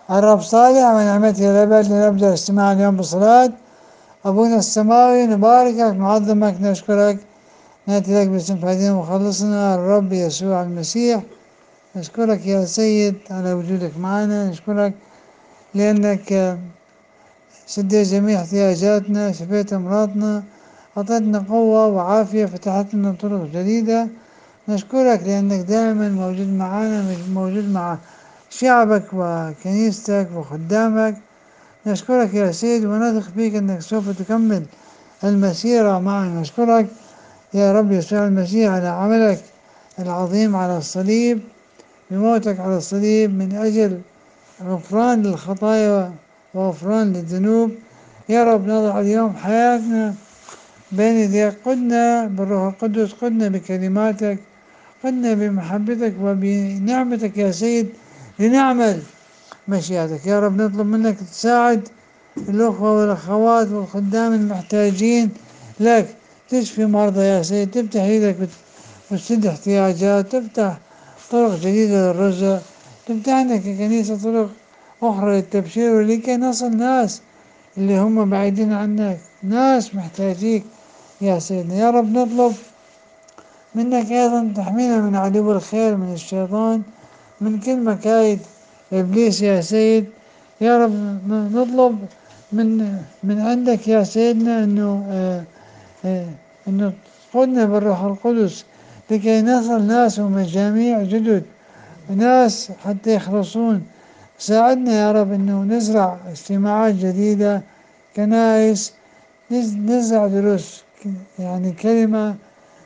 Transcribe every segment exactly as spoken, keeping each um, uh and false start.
الرب صالح ونعمته الأبد. لنبدأ اجتماع اليوم بصلاة. أبونا السماوي نباركك نعظمك نشكرك، نأتي لك باسم فادينا ومخلصنا الرب يسوع المسيح. نشكرك يا سيد على وجودك معنا، نشكرك لأنك سديت جميع احتياجاتنا، شفيت أمراضنا، أعطيتنا قوة وعافية، فتحت لنا طرق جديدة. نشكرك لأنك دائما موجود معنا، موجود مع شعبك وكنيستك وخدامك. نشكرك يا سيد ونثق فيك أنك سوف تكمل المسيرة معنا. نشكرك يا رب يسوع المسيح على عملك العظيم على الصليب، بموتك على الصليب من أجل غفران للخطايا وغفران للذنوب. يا رب نضع اليوم حياتنا بين يديك، قدنا بالروح القدس، قدنا بكلماتك، قدنا بمحبتك وبنعمتك يا سيد لنعمل مشيئتك. يا رب نطلب منك تساعد الأخوة والأخوات والخدام المحتاجين لك، تشفي مرضى يا سيد، تفتح إيدك وتسد احتياجات، تفتح طرق جديدة للرزق، تفتح لنا ككنيسة طرق أخرى للتبشير، ولكي نصل ناس اللي هم بعيدين عنك، ناس محتاجيك يا سيدنا. يا رب نطلب منك أيضا تحمينا من عدو الخير، من الشيطان، من كل مكايد إبليس يا سيد. يا رب نطلب من من عندك يا سيدنا أنه آه آه أنه تقودنا بالروح القدس لكي نصل ناس ومجاميع جدد، ناس حتى يخلصون. ساعدنا يا رب أنه نزرع اجتماعات جديدة، كنائس، نزرع دروس يعني كلمة،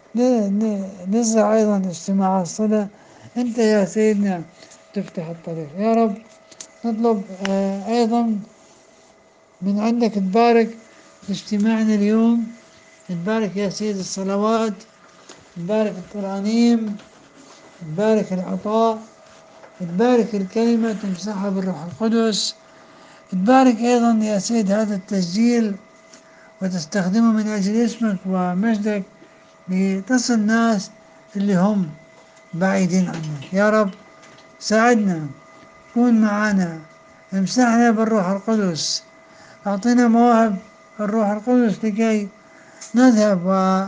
نزرع أيضا اجتماع الصلاة. أنت يا سيدنا تفتح الطريق. يا رب نطلب أيضا من عندك تبارك اجتماعنا اليوم، تبارك يا سيد الصلوات، تبارك الترانيم، تبارك العطاء، تبارك الكلمة تمسحها بالروح القدس، تبارك أيضا يا سيد هذا التسجيل وتستخدمه من أجل اسمك ومجدك لتصل ناس اللي هم بعيدين عنك. يا رب ساعدنا، كون معنا، امسحنا بالروح القدس، أعطينا مواهب الروح القدس لكي نذهب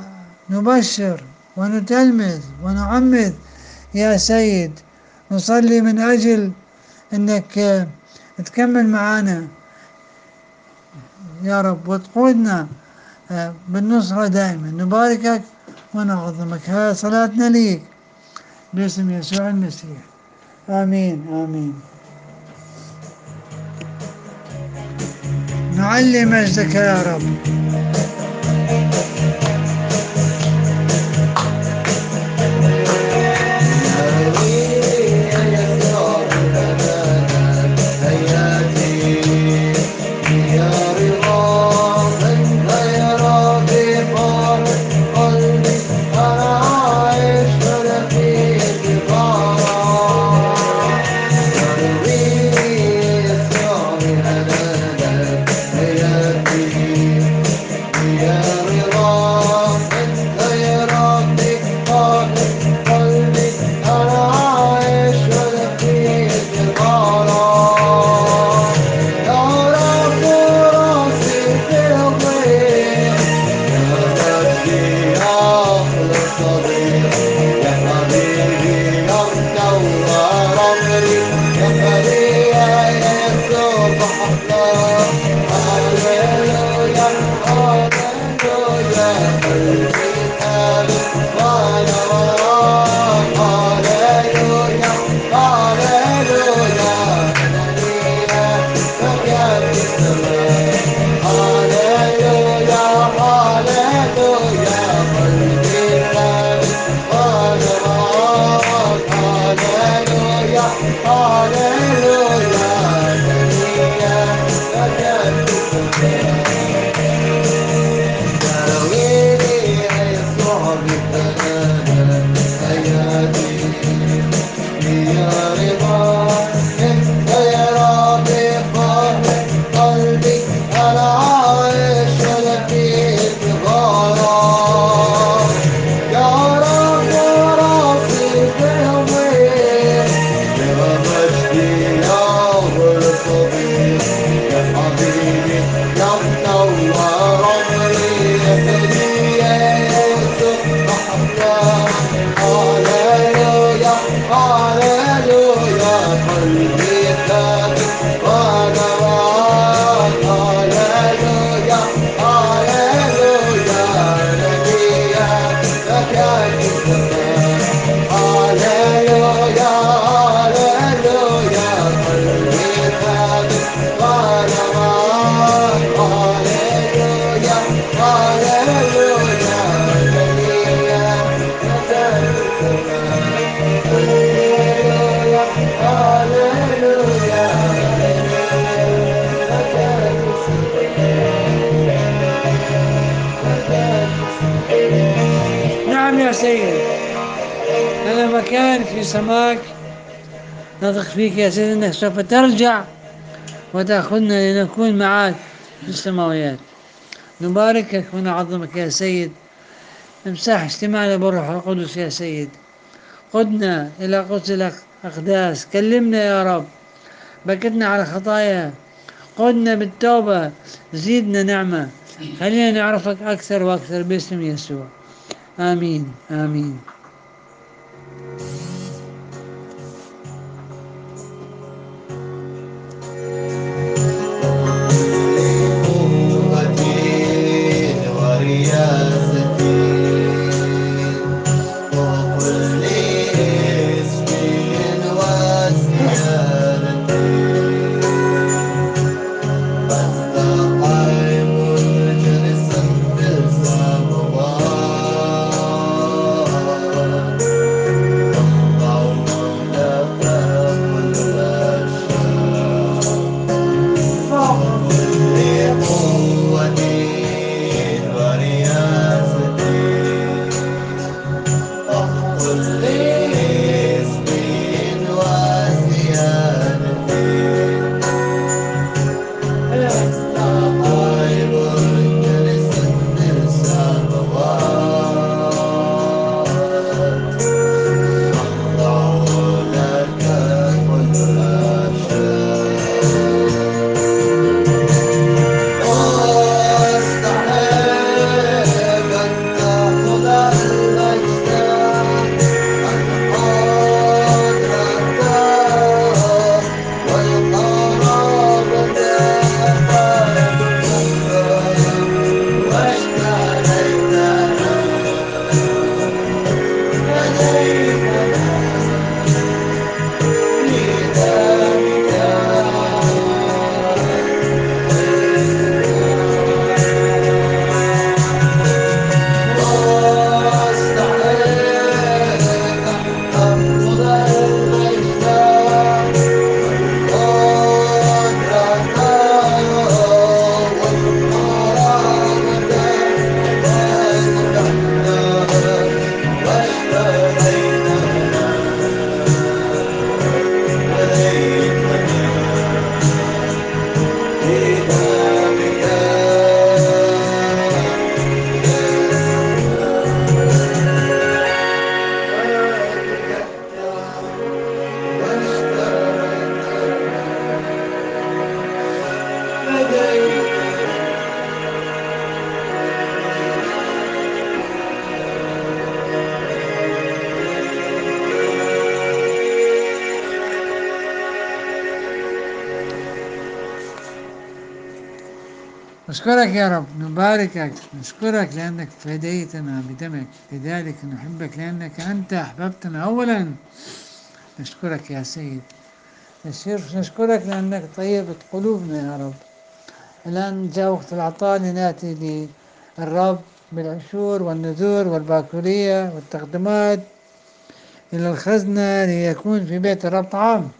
ونبشر ونتلمذ ونعمد يا سيد. نصلي من أجل أنك تكمل معنا يا رب وتقودنا بالنصرة دائما. نباركك ونعظمك. هذا صلاتنا ليك باسم يسوع المسيح، آمين آمين. نعلي مجدك يا رب. نعم يا سيد، هذا مكان في سماك، نثق فيك يا سيد أنك سوف ترجع وتأخذنا لنكون معك في السماويات. نباركك ونعظمك يا سيد. امسح اجتماعنا بالروح القدس يا سيد، قدنا إلى قدس الأقداس، كلمنا يا رب، بكتنا على خطايا، قدنا بالتوبة، زيدنا نعمة، خلينا نعرفك أكثر وأكثر باسم يسوع. آمين آمين. نشكرك يا رب، نباركك، نشكرك لأنك فديتنا بدمك، لذلك نحبك لأنك أنت أحببتنا أولا. نشكرك يا سيد، نشكرك لأنك طيبت قلوبنا يا رب. الآن جاء وقت العطاء، لنأتي للرب بالعشور والنذور والباكورية والتقدمات إلى الخزنة ليكون في بيت الرب طعام.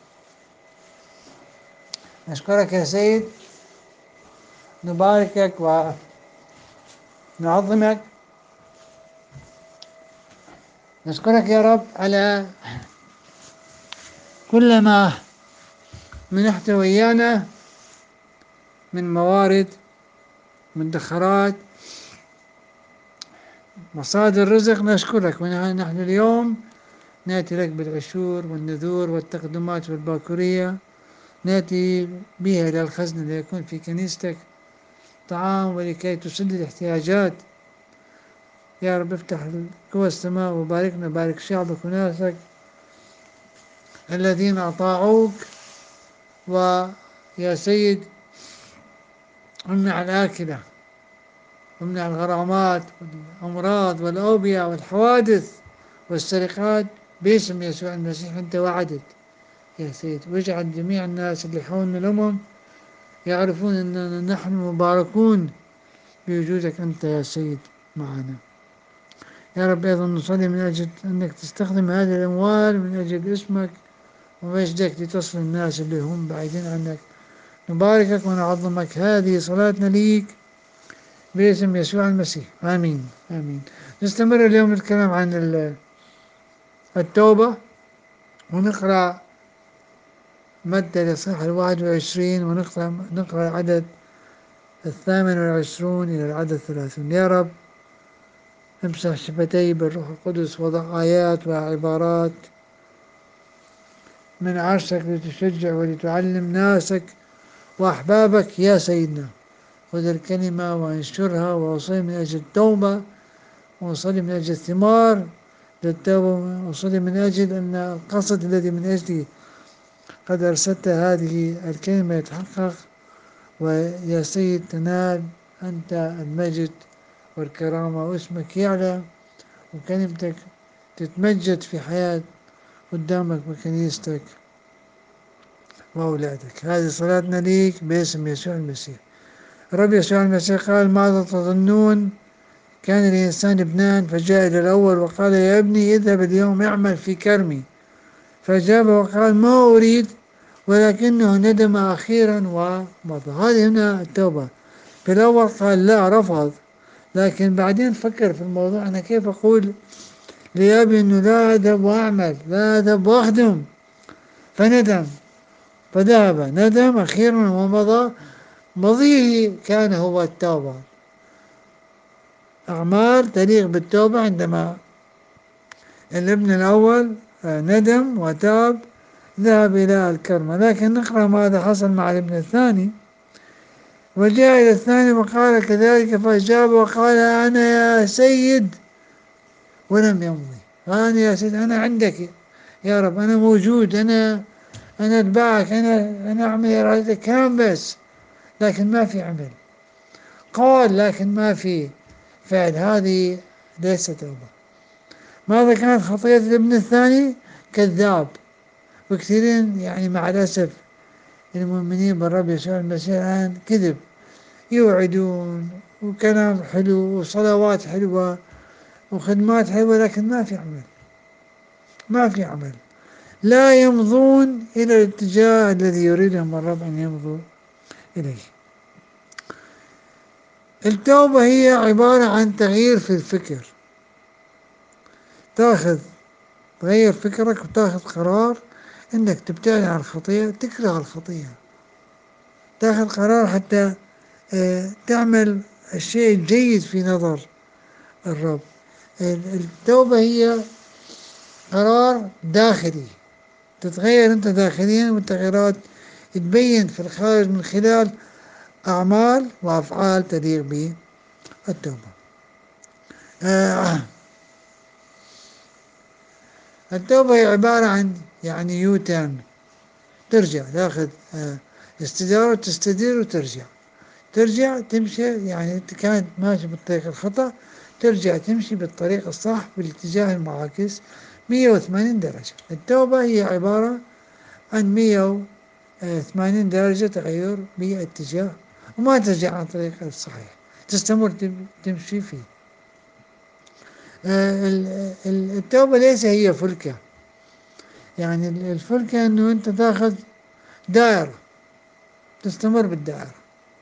نشكرك يا سيد، نباركك ونعظمك. نشكرك يا رب على كل ما منحته ويانا من موارد، مدخرات، مصادر رزق. نشكرك، ونحن اليوم نأتي لك بالعشور والنذور والتقدمات والباكورية، نأتي بها إلى الخزنة ليكون في كنيستك طعام ولكي تسد الاحتياجات. يا رب افتح قوى السماء وباركنا، بارك شعبك وناسك الذين أطاعوك ويا سيد امنع الآكلة، امنع الغرامات والأمراض والأوبئة والحوادث والسرقات باسم يسوع المسيح. أنت وعدت يا سيد، واجعل جميع الناس اللي حولنا الأمم يعرفون أننا نحن مباركون بوجودك أنت يا سيد معنا. يا رب أيضا نصلي من أجل أنك تستخدم هذه الأموال من أجل اسمك ومجدك لتصل الناس اللي هم بعيدين عنك. نباركك ونعظمك. هذه صلاتنا ليك باسم يسوع المسيح، آمين آمين. نستمر اليوم نتكلم عن التوبة، ونقرأ متى الإصحاح الواحد وعشرين، ونقرأ نقرأ العدد الثامن والعشرون إلى العدد الثلاثون. يا رب امسح شفتي بالروح القدس، وضع آيات وعبارات من عرشك لتشجع ولتعلم ناسك وأحبابك يا سيدنا. خذ الكلمة وانشرها، وأصلي من أجل التوبة، وأصلي من أجل الثمار للتوبة، وأصلي من أجل أن القصد الذي من أجله قد أرسلت هذه الكلمة يتحقق، ويا سيد تنال أنت المجد والكرامة، واسمك يعلى، وكلمتك تتمجد في حياة قدامك وكنيستك وأولادك. هذه صلاتنا ليك باسم يسوع المسيح. رب يسوع المسيح قال: ماذا تظنون؟ كان الإنسان ابنان، فجاء إلى الأول وقال: يا ابني اذهب اليوم اعمل في كرمي. فأجاب وقال: ما أريد، ولكنه ندم أخيرا ومضى. هذه هنا التوبة. في الأول قال لا، رفض، لكن بعدين فكر في الموضوع: أنا كيف أقول لأبي أنه لا أذهب وأعمل، لا أذهب وأخدم؟ فندم، فذهب، ندم أخيرا ومضى. مضيه كان هو التوبة. أعمال تليق بالتوبة عندما الابن الأول ندم وتاب، ذهب إلى الكرمة. لكن نقرأ ماذا حصل مع الابن الثاني. وجاء إلى الثاني وقال كذلك، فأجاب وقال: أنا يا سيد، ولم يمضي. أنا يا سيد، أنا عندك يا رب، أنا موجود، أنا أنا أتبعك، أنا أنا أعمل إرادتك كلام بس، لكن ما في عمل. قال لكن ما في فعل. هذه ليست توبة. ماذا كانت خطية الابن الثاني؟ كذاب. وكثيرين يعني مع الأسف المؤمنين بالرب يسوع المسيح الآن كذب، يوعدون وكلام حلو وصلوات حلوة وخدمات حلوة، لكن ما في عمل، ما في عمل. لا يمضون إلى الاتجاه الذي يريدهم الرب أن يمضوا إليه. التوبة هي عبارة عن تغيير في الفكر. تاخذ تغير فكرك وتاخذ قرار انك تبتعد عن الخطية، تكره الخطية، تاخذ قرار حتى اه تعمل الشيء الجيد في نظر الرب. التوبة هي قرار داخلي، تتغير انت داخليا، والتغييرات تبين في الخارج من خلال أعمال وأفعال تليق بالتوبة. آه التوبة هي عبارة عن يعني يو تيرن، ترجع، تاخذ آه استدارة، تستدير وترجع، ترجع تمشي. يعني انت كانت ماشي بالطريق الخطأ، ترجع تمشي بالطريق الصح بالاتجاه المعاكس مية وثمانين درجة. التوبة هي عبارة عن مية وثمانين درجة تغير باتجاه، وما ترجع عن طريق الصحيح، تستمر تمشي فيه. آه التوبة ليس هي فلكة. يعني الفلكة انه انت تاخذ دائرة تستمر بالدائرة.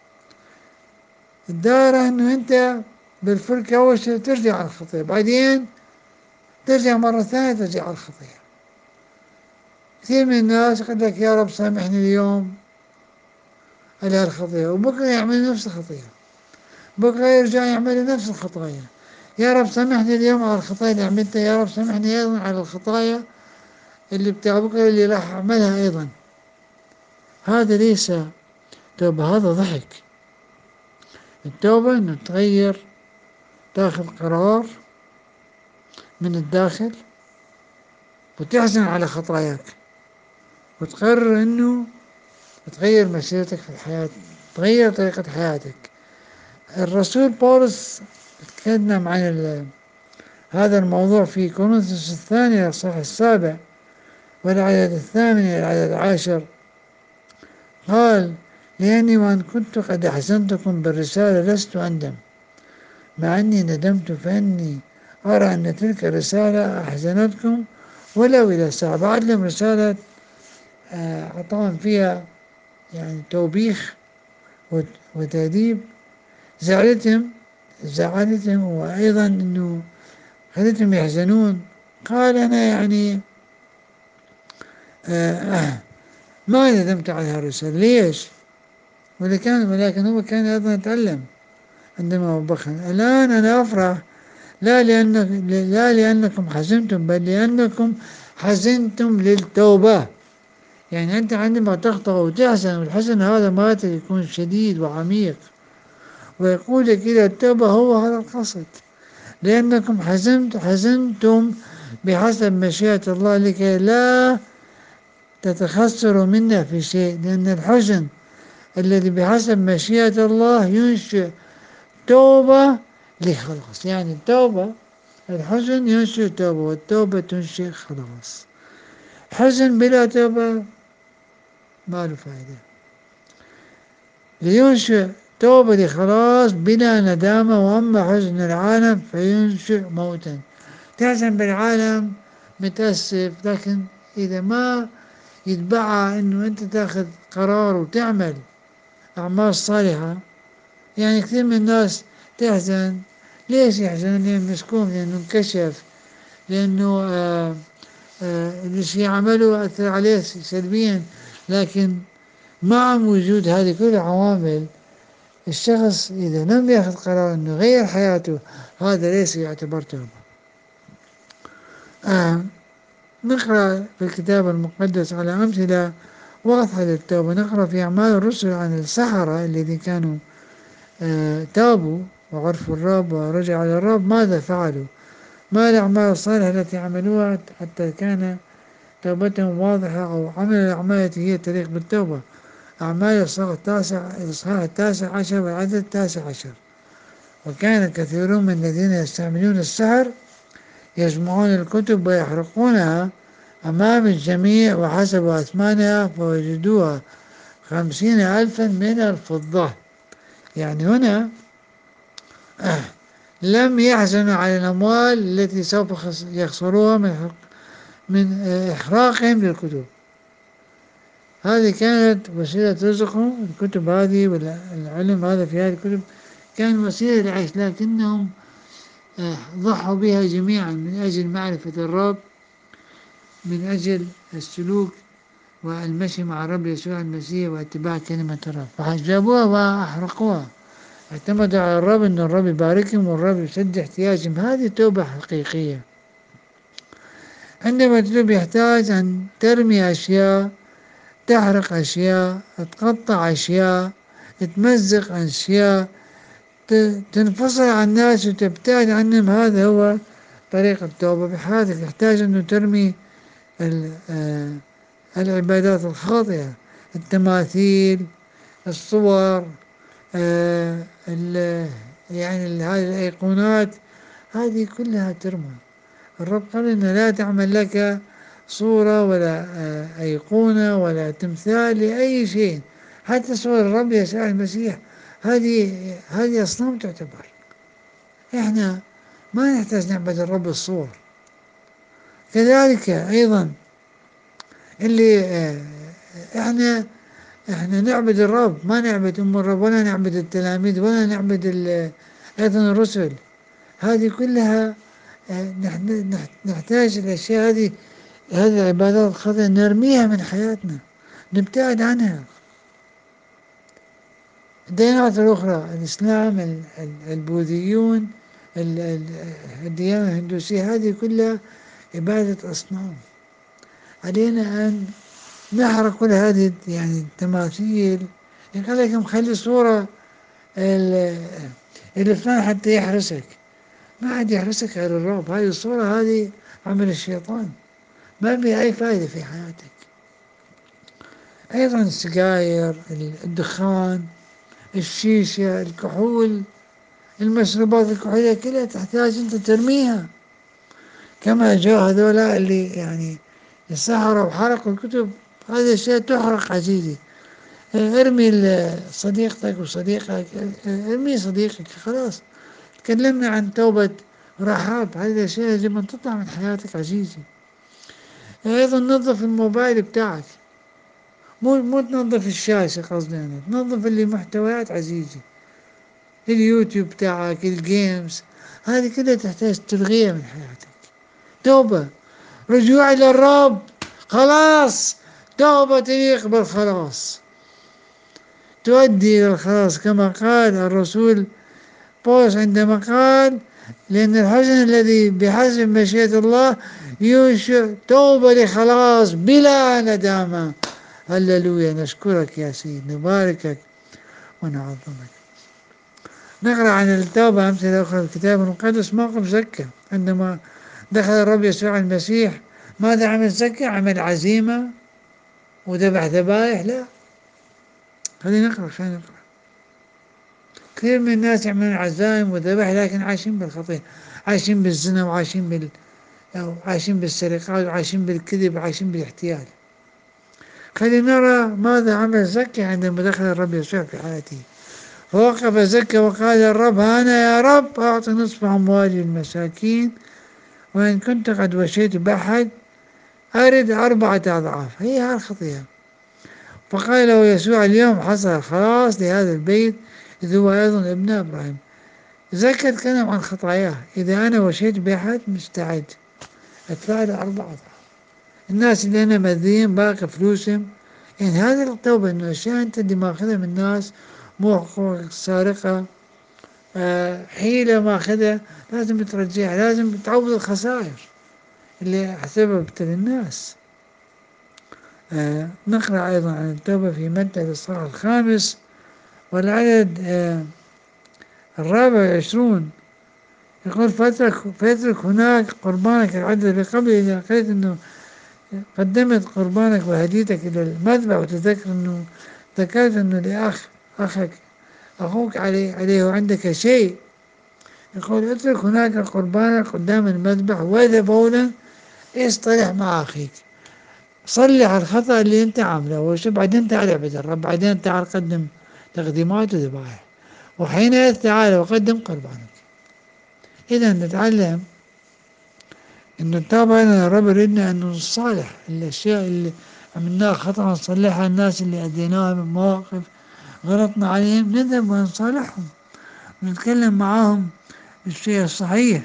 الدائرة انه انت بالفلكة اول شيء ترجع على الخطية، بعدين ترجع مرة ثانية ترجع على الخطية. كثير من الناس يقول لك يا رب سامحني اليوم على الخطية، وبكرة يعمل نفس الخطية، بكرة يرجع يعمل نفس الخطايا. يا رب سامحني اليوم على الخطايا اللي عملتها، يا رب سامحني أيضا على الخطايا اللي بتاع بكرة اللي راح أعملها أيضا. هذا ليس توبة، هذا ضحك. التوبة إنه تغير، تاخذ قرار من الداخل وتحزن على خطاياك، وتقرر إنه تغير مسيرتك في الحياة، تغير طريقة حياتك. الرسول بولس تكلم عن هذا الموضوع في كورنثوس الثانية الصح السابع والعدد الثامن إلى العدد العاشر، قال: لأني وأن كنت قد أحزنتكم بالرسالة لست أندم، مع أني ندمت، فإني أرى أن تلك الرسالة أحزنتكم ولو إلى ساعة. بعد لهم رسالة أعطاهم فيها يعني توبيخ وتأديب، زعلتهم زعلتهم وأيضا أنه خلتهم يحزنون. قال: أنا يعني آه ما ندمت على هالرسالة. ليش؟ ولكن ولكن هو كان أيضا يتعلم عندما وبخن. الآن أنا أفرح، لا لأنك لا لأنكم حزنتم، بل لأنكم حزنتم للتوبة. يعني أنت عندما تخطأ وتحزن، والحزن هذا مرات يكون شديد وعميق، ويقودك إلى التوبة، هو هذا القصد. لأنكم حزنت حزنتم بحسب مشيئة الله لكي لا تتخسروا منا في شيء، لأن الحزن الذي بحسب مشيئة الله ينشئ توبة لخلاص. يعني التوبة، الحزن ينشئ توبة، والتوبة تنشئ خلاص. حزن بلا توبة ما له فائدة. لينشئ توبة لخلاص بلا ندامة، وأما حزن العالم فينشئ موتا. تحزن بالعالم متأسف، لكن إذا ما يتبعها إنه أنت تاخذ قرار وتعمل أعمال صالحة. يعني كثير من الناس تحزن. ليش يحزن؟ لأنه مسكون، لأنه انكشف، لأنه آه آه الشيء عمله أثر عليه سلبيا. لكن مع وجود هذه كل العوامل، الشخص إذا لم يأخذ قرار أنه يغير حياته، هذا ليس يعتبر توبة. آه نقرأ في الكتاب المقدس على أمثلة واضحة للتوبة. نقرأ في أعمال الرسل عن السحرة الذين كانوا آه تابوا وعرفوا الرب ورجعوا على الرب. ماذا فعلوا؟ ما الأعمال الصالحة التي عملوها حتى كان توبتهم واضحة، أو عمل الأعمال التي هي تليق بالتوبة؟ أعمال الإصحاح التاسع الإصحاح التاسع عشر والعدد التاسع عشر: وكان كثيرون من الذين يستعملون السحر يجمعون الكتب ويحرقونها أمام الجميع، وحسبوا أثمانها فوجدوها خمسين ألفا من الفضة. يعني هنا آه لم يحزنوا على الأموال التي سوف يخسروها من من إحراقهم للكتب. هذه كانت وسيلة رزقهم، الكتب هذه والعلم هذا في هذه الكتب كان وسيلة للعيش، لكنهم ضحوا بها جميعا من أجل معرفة الرب، من أجل السلوك والمشي مع الرب يسوع المسيح واتباع كلمة الرب، فحجبوها وأحرقوها. اعتمدوا على الرب أن الرب يباركهم والرب يسد احتياجهم. هذه توبة حقيقية. عندما تتوب يحتاج أن ترمي أشياء، تحرق أشياء، تقطع أشياء، تمزق أشياء، تنفصل عن الناس وتبتعد عنهم. هذا هو طريق التوبة بحياتك. يحتاج أنه ترمي العبادات الخاطئة، التماثيل، الصور، يعني هذه الأيقونات، هذه كلها ترمى. الرب قال إن لا تعمل لك صورة ولا أيقونة ولا تمثال لأي شيء، حتى صور الرب يسوع المسيح. هذه هذه أصنام تعتبر. إحنا ما نحتاج نعبد الرب الصور. كذلك أيضا اللي إحنا إحنا نعبد الرب، ما نعبد أم الرب ولا نعبد التلاميذ ولا نعبد أيضا الرسل. هذه كلها نحتاج الأشياء هذه، هذه العبادات الخاطئة نرميها من حياتنا، نبتعد عنها. الديانات الأخرى، الإسلام، البوذيون، الديانة الهندوسية، هذه كلها عبادة أصنام. علينا أن نحرق كل هذه يعني التماثيل. يقول لك مخلي صورة الفلان حتى يحرسك. ما حد يحرسك غير الرب. هذه الصورة هذه عمل الشيطان، ما بها أي فائدة في حياتك. أيضا السجاير، الدخان، الشيشة، الكحول، المشروبات الكحولية كلها تحتاج أنت ترميها، كما جاء هذولا اللي يعني السحرة وحرقوا الكتب. هذه الأشياء تحرق عزيزي. ارمي صديقتك وصديقك، ارمي صديقك، خلاص. تكلمنا عن توبة رحاب، هذه الأشياء يجب أن تطلع من حياتك عزيزي. أيضا نظف الموبايل بتاعك، مو مو تنظف الشاشة، قصدي أنا تنظف اللي محتويات عزيزي، اليوتيوب بتاعك، الجيمز، هذه كلها تحتاج تلغيها من حياتك. توبة، رجوع إلى الرب، خلاص. توبة تليق بالخلاص، تؤدي إلى الخلاص، كما قال الرسول بولس عندما قال: لأن الحزن الذي بحسب مشيئة الله ينشئ توبة لخلاص بلا ندامة. هللويا، نشكرك يا سيد، نباركك ونعظمك. نقرأ عن التوبة أمثلة أخرى في الكتاب المقدس. موقف زكا عندما دخل الرب يسوع المسيح، ماذا عمل زكا؟ عمل عزيمة وذبح ذبائح؟ لا. خلينا نقرأ خلينا نقرأ كثير من الناس يعملون عزائم وذبح لكن عايشين بالخطيئة، عايشين بالزنا، وعايشين بال أو عايشين بالسرقات، وعايشين بالكذب، وعايشين بالاحتيال. خلينا نرى ماذا عمل زكا عندما دخل الرب يسوع في حياته. فوقف زكا وقال: الرب، أنا يا رب أعطي نصف أموالي للمساكين، وإن كنت قد وشيت بأحد أرد أربعة أضعاف. هي هذه الخطيئة. فقال له يسوع: اليوم حصل خلاص لهذا البيت، إذ هو أيضا ابن إبراهيم. زكا تكلم عن خطاياه. إذا أنا وشيت بأحد مستعد أدفع له أربعة أضعاف. الناس اللي أنا مذيين باقي فلوسهم، يعني هذه التوبة، إنه أشياء أنت اللي ماخذها من الناس، مو حقوقك، سارقة، آه حيلة ماخذها، لازم ترجعها، لازم تعوض الخسائر اللي سببت للناس. آه نقرأ أيضا عن التوبة في متى الإصحاح الخامس والعدد آه الرابع والعشرون. يقول: فاترك, فاترك هناك قربانك العدد اللي قبل، إذا لقيت أنه قدمت قربانك وهديتك إلى المذبح وتذكر أنه ذكرت أنه لأخ أخك أخوك عليه عليه عندك شيء، يقول: اترك هناك قربانك قدام المذبح، وإذا بولا اصطلح مع أخيك. صلح الخطأ اللي أنت عامله، وشو بعدين تعال اعبد الرب، بعدين تعال قدم تقديمات وذبائح، وحينئذ تعال وقدم قربانك. إذا نتعلم إن التوبة هنا الرب يريدنا أن نصالح الأشياء اللي عملناها خطأ، نصلحها. الناس اللي أديناها من مواقف غلطنا عليهم نذهب ونصالحهم ونتكلم معاهم بالشيء الصحيح.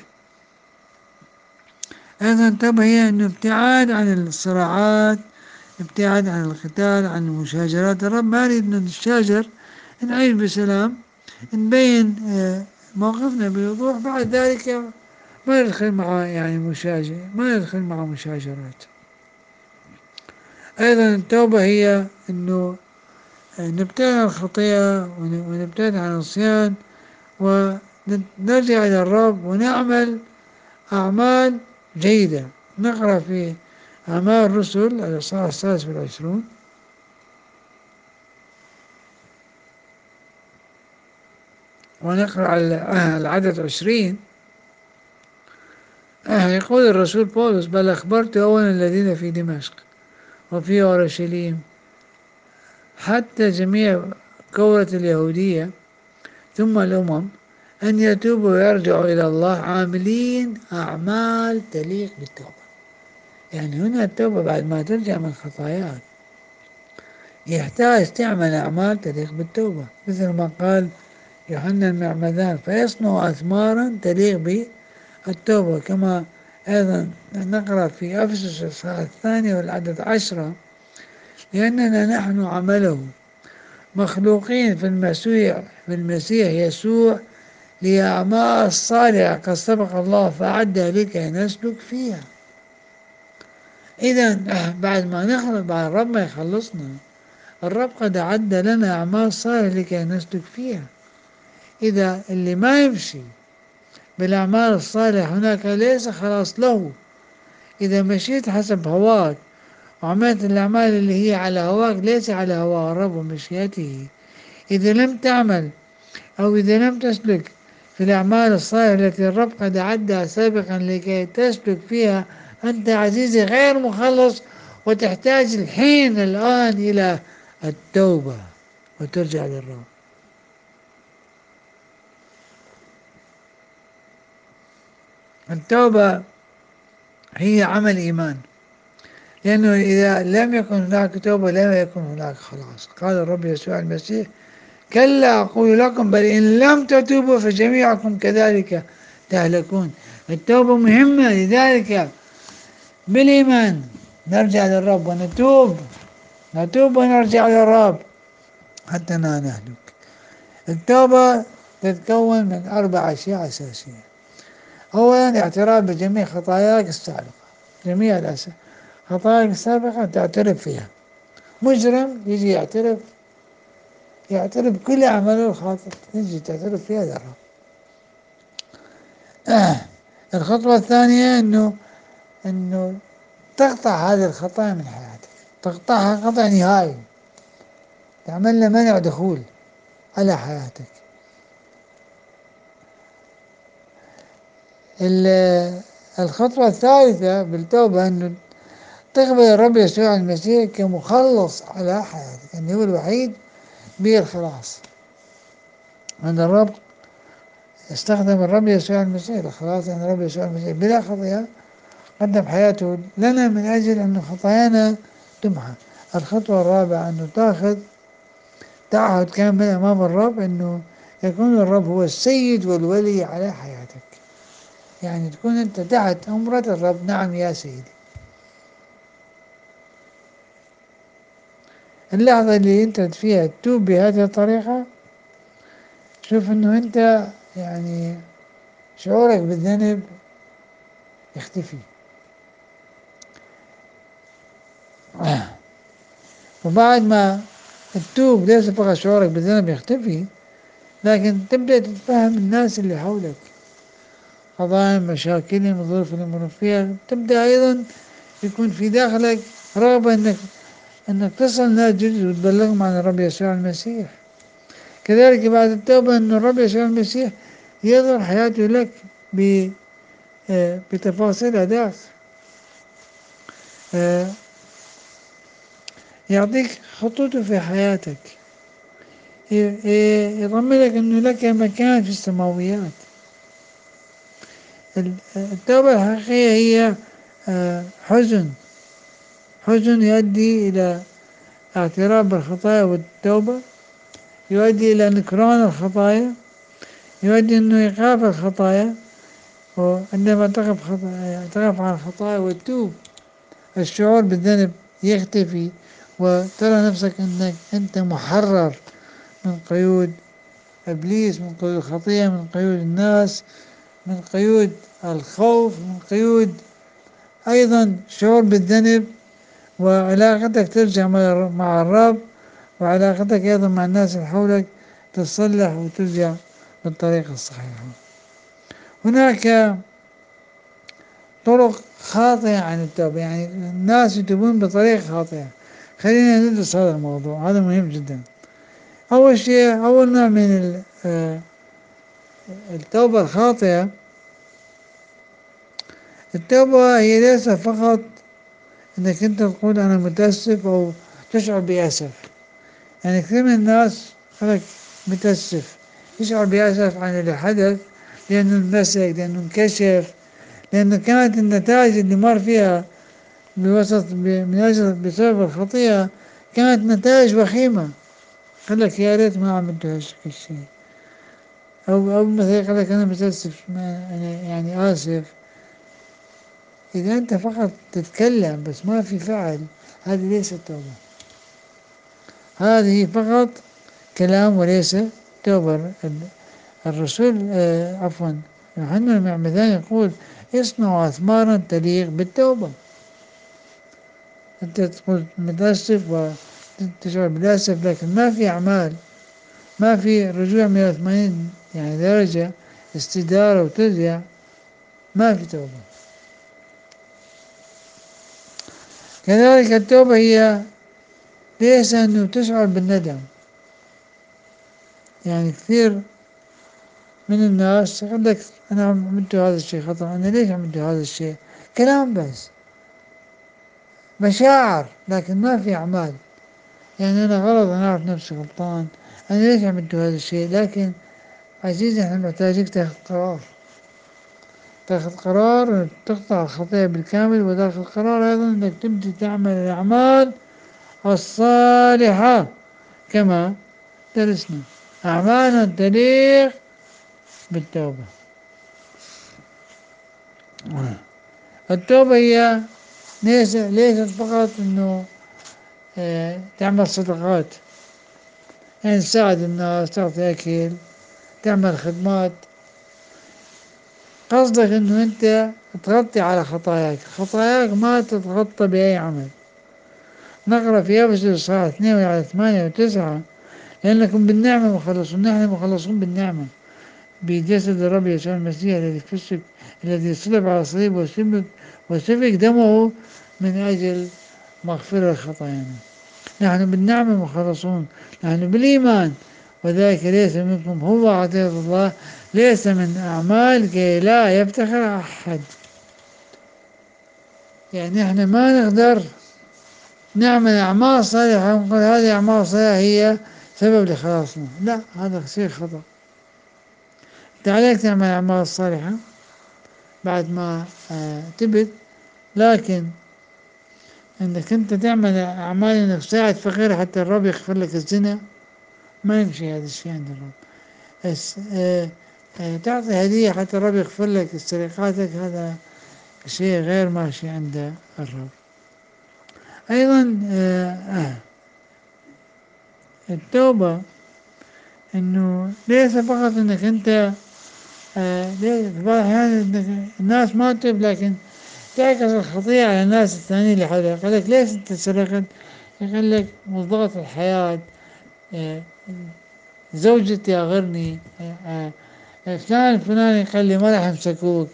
أيضا التوبة هي أنه ابتعاد عن الصراعات، ابتعاد عن القتال، عن المشاجرات. الرب ما يريد أن نتشاجر، نعيش بسلام، نبين موقفنا بوضوح، بعد ذلك ما ندخل مع يعني مشاجر ما ندخل مع مشاجرات. أيضا التوبة هي أنه نبتعد عن الخطيئة ونبتعد عن العصيان، ونرجع إلى الرب ونعمل أعمال جيدة. نقرأ في أعمال الرسل الإصحاح السادس والعشرون، ونقرأ العدد عشرين. يقول الرسول بولس: بل أخبرت أولا الذين في دمشق وفي أورشليم حتى جميع كورة اليهودية ثم الأمم أن يتوبوا ويرجعوا إلى الله عاملين أعمال تليق بالتوبة. يعني هنا التوبة بعد ما ترجع من خطاياك يحتاج تعمل أعمال تليق بالتوبة، مثل ما قال يوحنا المعمدان: فيصنع أثمارا تليق بالتوبة. كما أيضا نقرأ في أفسس الإصحاح الثاني والعدد عشرة: لأننا نحن عمله مخلوقين في المسيح في المسيح يسوع لأعمال صالحة قد سبق الله فأعدها لكي نسلك فيها. إذا بعد ما نخلص، بعد الرب ما يخلصنا، الرب قد أعد لنا أعمال صالحة لكي نسلك فيها. إذا اللي ما يمشي بالأعمال الصالحة هناك ليس خلاص له. إذا مشيت حسب هواك وعملت الأعمال اللي هي على هواك ليس على هوى الرب ومشيئته، إذا لم تعمل أو إذا لم تسلك في الأعمال الصالحة التي الرب قد أعدها سابقا لكي تسلك فيها، أنت عزيزي غير مخلص، وتحتاج الحين الآن إلى التوبة وترجع للرب. التوبة هي عمل إيمان، لأنه إذا لم يكن هناك توبة لم يكن هناك خلاص. قال الرب يسوع المسيح: كلا أقول لكم بل إن لم تتوبوا فجميعكم كذلك تهلكون. التوبة مهمة، لذلك بالإيمان نرجع للرب ونتوب، نتوب ونرجع للرب حتى لا نهلك. التوبة تتكون من أربع أشياء أساسية. أولا اعتراف بجميع خطاياك السابقة، جميع الأسف خطاياك السابقة تعترف فيها. مجرم يجي يعترف يعترف بكل أعماله الخاطئة، يجي تعترف فيها للرب. آه. الخطوة الثانية إنه إنه تقطع هذه الخطايا من حياتك، تقطعها قطع نهائي، تعمل له منع دخول على حياتك. الخطوة الثالثة بالتوبة أنه تقبل الرب يسوع المسيح كمخلص على حياتك، أنه هو الوحيد به الخلاص. أن الرب استخدم الرب يسوع المسيح للخلاص، أن الرب يسوع المسيح بلا خطيئة قدم حياته لنا من أجل أن خطايانا تمحى. الخطوة الرابعة أنه تأخذ تعهد كامل أمام الرب أنه يكون الرب هو السيد والولي على حياتك، يعني تكون أنت تحت أمرة الرب. نعم يا سيدي. اللحظة اللي أنت فيها تتوب بهذه الطريقة، شوف أنه أنت يعني شعورك بالذنب يختفي. وبعد ما تتوب ليس فقط شعورك بالذنب يختفي، لكن تبدأ تتفهم الناس اللي حولك، قضاياهم، مشاكلهم، الظروف اللي يمرون فيها. تبدأ أيضا يكون في داخلك رغبة أنك أنك تصل ناس جدد وتبلغهم عن الرب يسوع المسيح. كذلك بعد التوبة أن الرب يسوع المسيح يظهر حياته لك بتفاصيل أداء، يعطيك خطوطه في حياتك، يضمنك أنه لك مكان في السماويات. التوبة الحقيقية هي حزن حزن يؤدي إلى اعتراف بالخطايا، والتوبة يؤدي إلى نكران الخطايا، يؤدي أنه إيقاف الخطايا. وعندما تقف خطايا تقف عن الخطايا وتتوب، الشعور بالذنب يختفي، وترى نفسك أنك أنت محرر من قيود إبليس، من قيود الخطية، من قيود الناس، من قيود الخوف، من قيود أيضا شعور بالذنب. وعلاقتك ترجع مع الرب، وعلاقتك أيضا مع الناس اللي حولك تصلح وترجع بالطريقة الصحيحة. هناك طرق خاطئة عن التوبة، يعني الناس يتوبون بطريقة خاطئة. خلينا ندرس هذا الموضوع، هذا مهم جدا. أول شيء، أول نوع من التوبة الخاطئة، التوبة هي ليس فقط أنك أنت تقول أنا متأسف أو تشعر بأسف. يعني كثير من الناس خلك متأسف، يشعر بأسف عن اللي حدث، لأنه انمسك، لأنه انكشف، لأنه كانت النتائج اللي مر فيها بوسط من أجل بسبب الخطيئة كانت نتائج وخيمة. قال لك يا ريت ما عملت هالشيء، أو أو مثلا قال لك أنا متأسف، ما أنا يعني آسف. إذا أنت فقط تتكلم بس ما في فعل، هذه ليست توبة، هذه فقط كلام وليس توبة. الرسول آه عفوا يوحنا المعمدان يقول اصنعوا أثمارا تليق بالتوبة. أنت تقول متأسف وتشعر بالأسف، لكن ما في أعمال، ما في رجوع مئة وثمانين يعني درجة استدارة وترجع، ما في توبة. كذلك التوبة هي ليس أنه تشعر بالندم. يعني كثير من الناس يقول لك أنا عملت هذا الشيء خطأ، أنا ليش عملت هذا الشيء؟ كلام بس، مشاعر، لكن ما في أعمال. يعني أنا غلط، أنا أعرف نفسي غلطان، أنا ليش عملت هذا الشيء؟ لكن عزيزي احنا محتاجين تاخذ قرار، تاخذ قرار تقطع الخطيئة بالكامل، وتاخذ قرار أيضا أنك تبدي تعمل الأعمال الصالحة كما درسنا، أعمال تليق بالتوبة. التوبة هي ليس ليست فقط أنه اه تعمل صدقات، يعني تساعد الناس، تعطي أكل، تعمل خدمات. قصدك أنه أنت تغطي على خطاياك، خطاياك ما تتغطى بأي عمل. نقرأ في أفسس إصحاح اثنين وعلى ثمانية وتسعة: لأنكم بالنعمة مخلصون، نحن مخلصون بالنعمة بجسد الرب يسوع المسيح الذي فسك، الذي صلب على الصليب وسفك وسفك دمه من أجل مغفرة خطايانا. نحن بالنعمة مخلصون، نحن بالإيمان، وذلك ليس منكم، هو عطية الله، ليس من أعمال كي لا يفتخر أحد. يعني احنا ما نقدر نعمل أعمال صالحة ونقول هذه أعمال صالحة هي سبب لخلاصنا، لا، هذا شيء خطأ. أنت عليك تعمل أعمال صالحة بعد ما آه تبت، لكن انك انت تعمل اعمال انك تساعد فقير حتى الرب يغفر لك الزنا، ما يمشي هذا الشيء عند الرب. بس آه آه تعطي هدية حتى الرب يغفر لك سرقاتك، هذا شيء غير ماشي عند الرب. ايضا آه آه التوبة انه ليس فقط انك انت آه بعض الاحيان الناس ما تتوب، لكن تعكس الخطيئة على الناس الثانيين اللي حولك. يقول لك ليش انت سرقت؟ يقول لك ضغط الحياة، آه زوجتي أغرني، آه آه فلان فلان قال لي ما راح يمسكوك.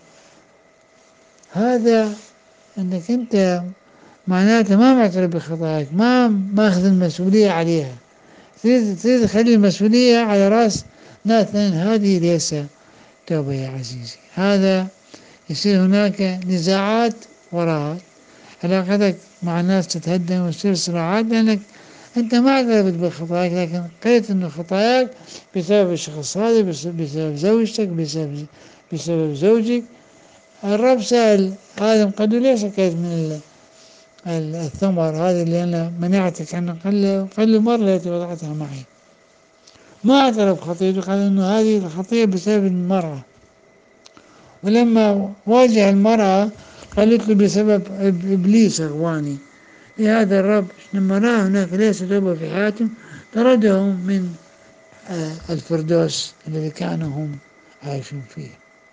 هذا انك انت معناته ما معترف بخطاياك، ما ماخذ المسؤولية عليها، تريد تريد تخلي المسؤولية على رأس ناس ثانيين. هذه ليس توبة يا عزيزي. هذا يصير هناك نزاعات وراء، علاقتك مع الناس تتهدم وتصير صراعات، لأنك أنت ما اعترفت بخطاياك، لكن قلت أن خطاياك بسبب الشخص هذا، بسبب زوجتك، بسبب بسبب زوجك. الرب سأل آدم قال له ليش أكلت من الثمر هذه اللي أنا منعتك عنه؟ قال له قال له مرة التي وضعتها معي. ما اعترف خطيئته، قال أنه هذه الخطيئة بسبب المرأة. ولما واجه المرأة قالت له بسبب إبليس أغواني. لهذا الرب لما رأى هناك ليس توبة في حياتهم طردهم من الفردوس الذي كانوا هم عايشون فيه.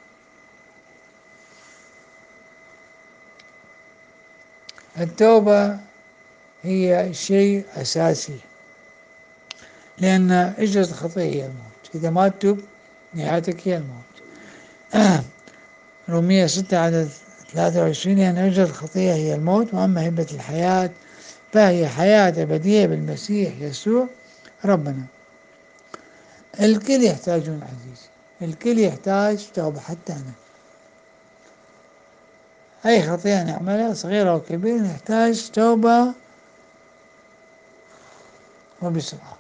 التوبة هي شيء أساسي، لأن إجرة الخطيئة هي الموت. إذا ما تتوب نهايتك هي الموت. رومية ستة عدد ثلاثة وعشرين: لأن إجرة الخطيئة هي الموت، وأما هبة الحياة فهي حياة أبدية بالمسيح يسوع ربنا. الكل يحتاجون عزيزي، الكل يحتاج توبة، حتى أنا. أي خطيئة نعملها صغيرة أو كبيرة نحتاج توبة وبسرعة.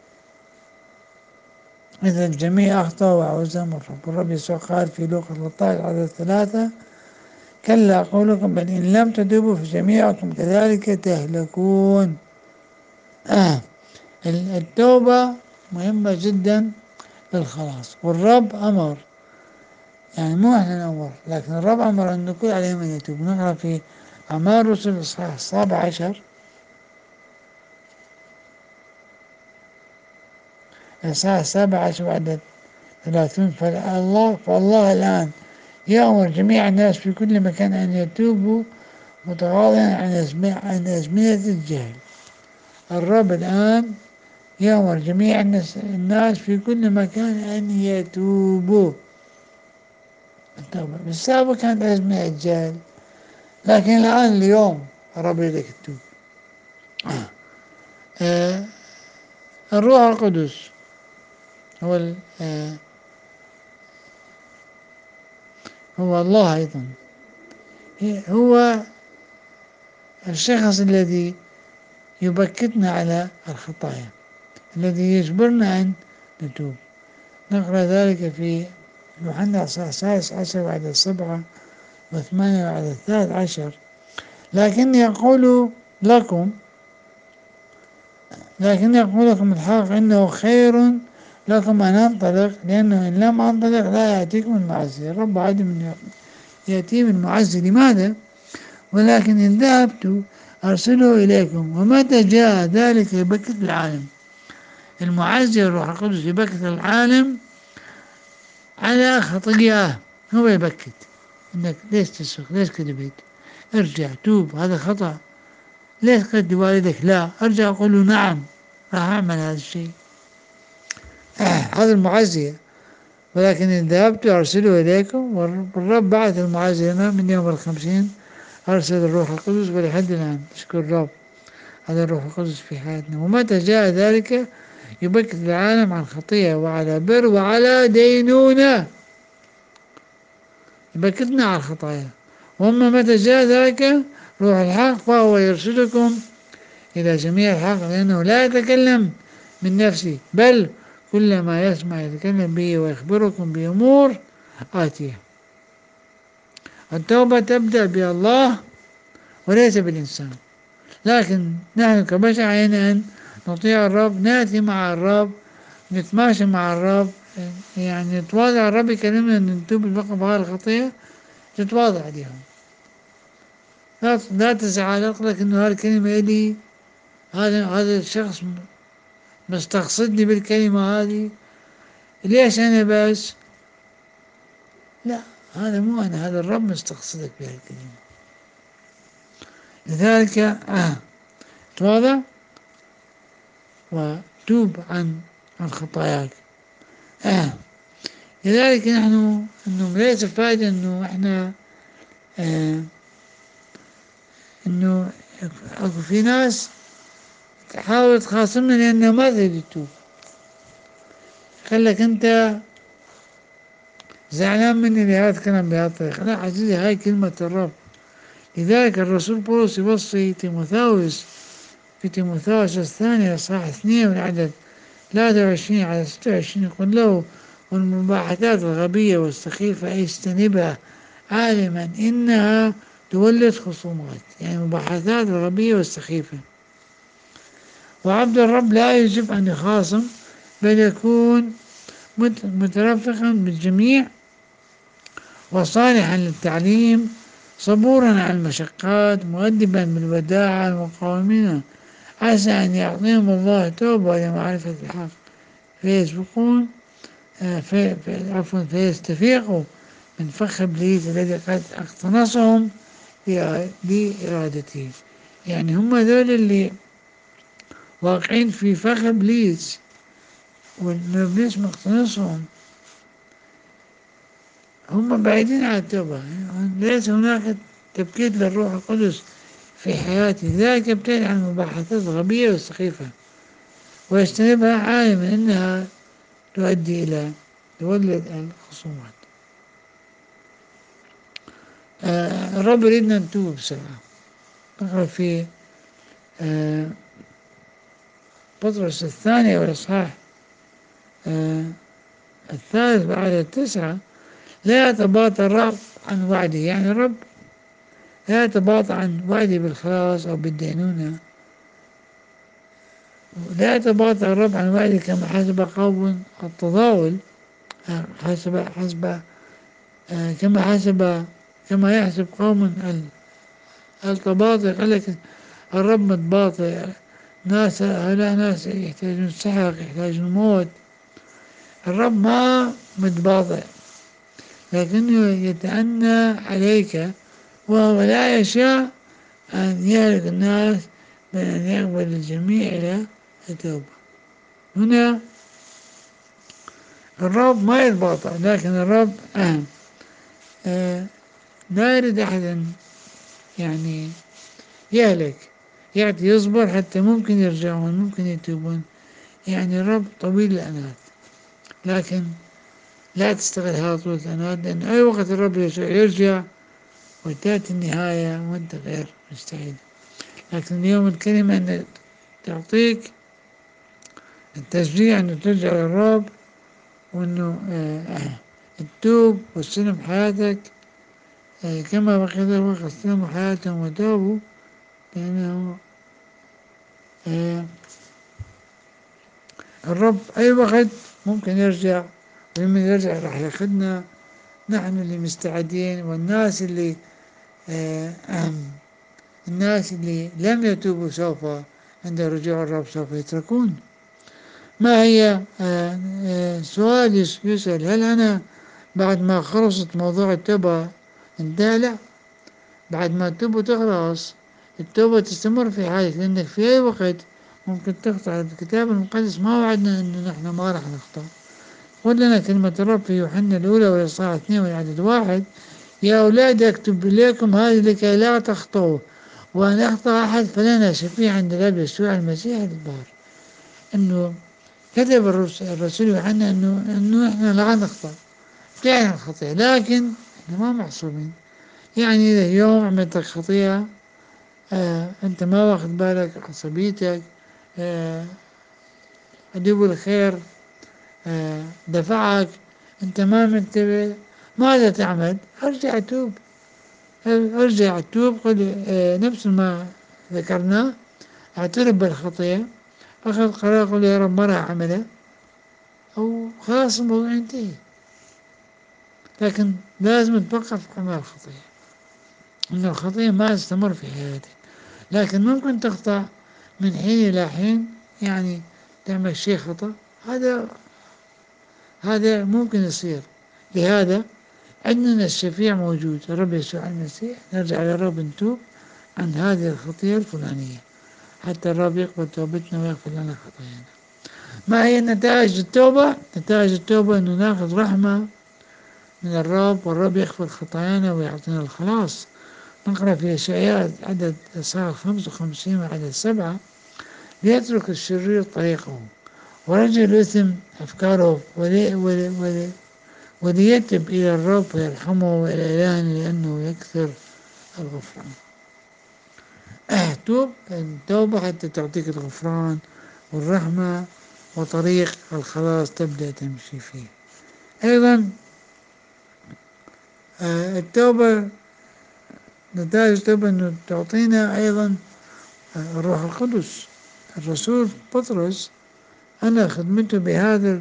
إذا الجميع أخطأوا وعوزهم الرب. الرب يسوع قال في لوقا ثلاثة عشر عدد ثلاثة: كلا أقول لكم بل إن لم تتوبوا فجميعكم كذلك تهلكون. آه. التوبة مهمة جدا للخلاص، والرب أمر، يعني مو احنا نأمر، لكن الرب أمر أن الكل عليهم أن يتوب. نقرأ في أعمال الرسل الإصحاح السابع عشر الإصحاح السابع عشر عدد ثلاثون: فالله فالله الآن يأمر جميع الناس في كل مكان أن يتوبوا متغاضيا عن عن أزمنة الجهل. الرب الآن يأمر جميع الناس, الناس في كل مكان أن يتوبوا. التوبة بالسابق كانت أزمنة الجهل، لكن الآن اليوم الرب يريدك تتوب. آه الروح القدس هو ال- آه هو الله أيضا، هو الشخص الذي يبكتنا على الخطايا، الذي يجبرنا أن نتوب. نقرأ ذلك في يوحنا السادس عشر وعدد سبعة وثمانية وعدد الثالث عشر. لكني أقول لكم لكني أقول لكم الحق إنه خير لكم أن أنطلق، لأنه إن لم أنطلق لا يأتيكم المعزي. الرب عاد من يأتي من المعزي. لماذا؟ ولكن إن ذهبت أرسله إليكم، ومتى جاء ذلك يبكت العالم. المعزي الروح القدس يبكت العالم على خطيئة. هو يبكت إنك ليش تسرق، ليش كذبت، ارجع توب، هذا خطأ، ليش قلت لوالدك لا، ارجع أقول له نعم راح أعمل هذا الشيء. هذا المعزية. ولكن إن ذهبت أرسله إليكم، والرب بعث المعزية من يوم الخمسين، أرسل الروح القدس ولحد الآن نشكر الرب. هذا الروح القدس في حياتنا. ومتى جاء ذلك يبكت العالم عن خطيئة وعلى بر وعلى دينونة. يبكتنا على الخطايا. وأما متى جاء ذلك روح الحق فهو يرشدكم إلى جميع الحق، لأنه لا يتكلم من نفسه، بل كل ما يسمع يتكلم به ويخبركم بأمور آتية. التوبة تبدأ بالله وليس بالإنسان، لكن نحن كبشر علينا أن نطيع الرب، نأتي مع الرب، نتماشى مع الرب، يعني نتواضع. الرب يكلمنا أن نتوب البقى بهذه الخطية، تتواضع عليهم. لا لا تزعل عقلك أنه هذه الكلمة إلي، هذا هذا الشخص مستقصدني بالكلمة هذه، ليش أنا بس؟ لا، هذا مو أنا، هذا الرب مستقصدك بهالكلمة. لذلك آه تواضع وتوب عن عن خطاياك. آه لذلك نحن إنه ليس فائدة إنه إحنا آه إنه أكو في ناس تحاول تخاصمنا لأنه ما تريد تتوب، خلك أنت زعلان مني لهذا الكلام بهذه الطريقة. لا عزيزي، هاي كلمة الرب. لذلك الرسول بولس يوصي تيموثاوس في تيموثاوس الثانية إصحاح اثنين والعدد ثلاثة وعشرين على ستة وعشرين، يقول له: والمباحثات الغبية والسخيفة اجتنبها، عالما إنها تولد خصومات. يعني المباحثات الغبية والسخيفة. وعبد الرب لا يجب أن يخاصم، بل يكون مترفقا بالجميع وصالحا للتعليم، صبورا على المشقات، مؤدبا بالوداعة، المقاومين، عسى أن يعطيهم الله توبة لمعرفة الحق، فيسبقون في عفوا فيستفيقوا من فخ إبليس الذي قد اقتنصهم بإرادته. يعني هم ذول اللي واقعين في فخ إبليس، وإبليس مقتنصهم، هم بعيدين عن التوبة. ليس هناك تبكيت للروح القدس في حياتي. ذلك يبتعد عن المباحثات الغبية والسخيفة ويجتنبها، عالما أنها تؤدي إلى تولد الخصومات. آه الرب يريدنا نتوب بسرعة. نقرأ في آه بطرس الثانية والإصحاح آه الثالث بعد التسعة: لا يتباطأ الرب عن وعده. يعني الرب لا يتباطأ عن وعده بالخلاص أو بالدينونة. لا يتباطأ الرب عن وعده كما حسب قوم التضاول، حسب حسب آه كما حسب كما يحسب قوم التباطؤ. قال لك الرب متباطئ، ناس هؤلاء ناس يحتاجون سحق، يحتاجون موت. الرب ما متباطئ، لكنه يتأنى عليك، وهو لا يشاء أن يهلك الناس بل أن يقبل الجميع إلى التوبة. هنا الرب ما يتباطأ، لكن الرب أهم آه لا يريد أحدا يعني يهلك، يعني يصبر حتى ممكن يرجعون، ممكن يتوبون. يعني الرب طويل الأنات، لكن لا تستغل طولة الأنات، لأن أي وقت الرب يسوع يرجع وتأتي النهاية وأنت غير مستعد. لكن اليوم الكلمة أن تعطيك التشجيع أنه ترجع للرب، وأنه آه تتوب واستلم حياتك آه كما بقي الوقت، استلموا حياتهم وتوبوا، لأنه آه الرب أي وقت ممكن يرجع، ولما يرجع راح ياخدنا نحن اللي مستعدين، والناس اللي آه الناس اللي لم يتوبوا سوف عند رجوع الرب سوف يتركون. ما هي آه آه سؤال يسأل: هل أنا بعد ما خلصت موضوع التوبة انتهى؟ لا، بعد ما التوبة تخلص التوبة تستمر في حياتك، لأنك في أي وقت ممكن تخطأ. الكتاب المقدس ما وعدنا أنه نحن ما راح نخطأ. قل لنا كلمة الرب في يوحنا الأولى والإصحاح اثنين والعدد واحد: يا أولاد أكتب إليكم هذه لكي لا تخطئوا، وأن أخطأ أحد فلنا شفيع عند الرب يسوع المسيح البار. إنه كتب الرسول يوحنا إنه إنه إحنا لا نخطأ، بتعمل الخطيئة، لكن إحنا ما معصومين. يعني إذا يوم عملت خطيئة آه أنت ما واخد بالك، عصبيتك آه عدو الخير آه دفعك، أنت ما منتبه، ماذا تعمل؟ ارجع توب، ارجع توب. قل آه نفس ما ذكرناه، اعترف بالخطيئة، أخذ قرار، قل يا رب ما راح أعملها، أو خلاص الموضوع ينتهي. لكن لازم تبقى في عمل الخطيئة، إن الخطيئة ما تستمر في حياتك، لكن ممكن تخطأ من حين إلى حين، يعني تعمل شيء خطأ، هذا هذا ممكن يصير. لهذا عندنا الشفيع موجود، الرب يسوع المسيح، نرجع للرب نتوب عن هذه الخطيئة الفلانية حتى الرب يقبل توبتنا ويغفر لنا خطايانا. ما هي نتائج التوبة؟ نتائج التوبة أنه ناخذ رحمة من الرب، والرب يغفر خطايانا ويعطينا الخلاص. نقرأ في إشعياء عدد إصحاح خمسة وخمسين وعدد سبعة: ليترك الشرير طريقه ورجل الإثم أفكاره، ولي ولي ولي وليتب إلى الرب ويرحمه وإلى إلهنا لأنه يكثر الغفران. توب، التوبة حتى تعطيك الغفران والرحمة وطريق الخلاص تبدأ تمشي فيه. أيضا التوبة، نتائج التوبة أنه تعطينا أيضا الروح القدس. الرسول بطرس أنا خدمته بهذا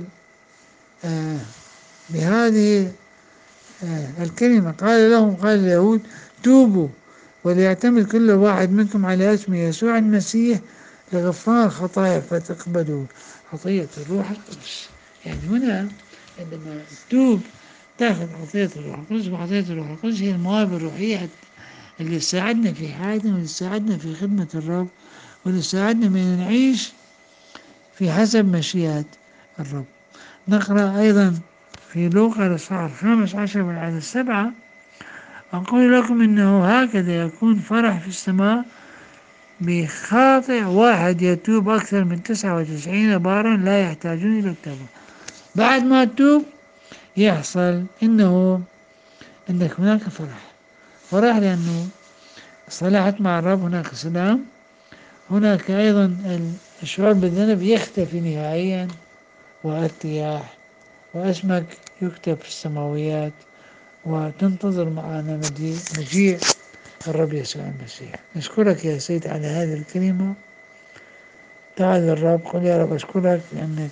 بهذه الكلمة، قال لهم، قال اليهود: توبوا وليعتمد كل واحد منكم على اسم يسوع المسيح لغفران الخطايا فتقبلوا عطية الروح القدس. يعني هنا عندما تتوب تاخذ عطية الروح القدس، وعطية الروح القدس هي المواهب الروحية اللي تساعدنا في حياتنا، واللي تساعدنا في خدمة الرب، واللي تساعدنا من نعيش في حسب مشيئة الرب. نقرأ أيضا في لوقا الإصحاح الخامس عشر والعدد السبعة: أقول لكم إنه هكذا يكون فرح في السماء بخاطئ واحد يتوب أكثر من تسعة وتسعين بارا لا يحتاجون إلى التوبة. بعد ما تتوب يحصل إنه عندك هناك فرح، فرح لأنه صلحت مع الرب، هناك سلام، هناك أيضا الشعور بالذنب يختفي نهائيا، وارتياح، واسمك يكتب في السماويات، وتنتظر معنا مجيء مجيء الرب يسوع المسيح. نشكرك يا سيد على هذه الكلمة. تعال للرب، قل يا رب أشكرك لأنك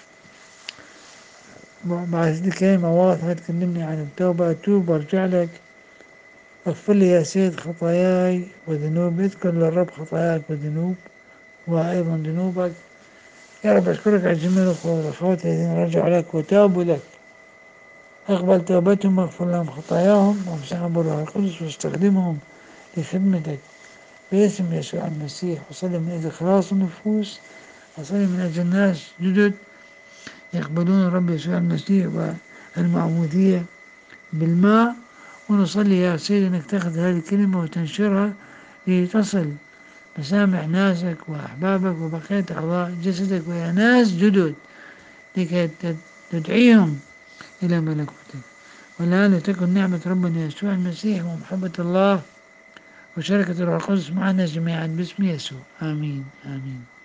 بعثت لي كلمة واضحة تكلمني عن التوبة. أتوب وأرجع لك، اغفر لي يا سيد خطاياي وذنوب، اذكر للرب خطاياك وذنوب وأيضا ذنوبك. يا رب أشكرك على جميع الأخوة والأخوات الذين رجعوا لك وتابوا لك، اقبل توبتهم واغفر لهم خطاياهم وامسحهم بالروح القدس واستخدمهم لخدمتك باسم يسوع المسيح. وصلي من أجل خلاص النفوس، وصلي من أجل الناس جدد يقبلون الرب يسوع المسيح والمعمودية بالماء. ونصلي يا سيدي أنك تأخذ هذه الكلمة وتنشرها لتصل فسامح ناسك وأحبابك وبقية أعضاء جسدك ويا ناس جدد لكي تدعيهم إلى ملكوتك. والآن تكن نعمة ربنا يسوع المسيح ومحبة الله وشركة الروح القدس معنا جميعا باسم يسوع، آمين آمين.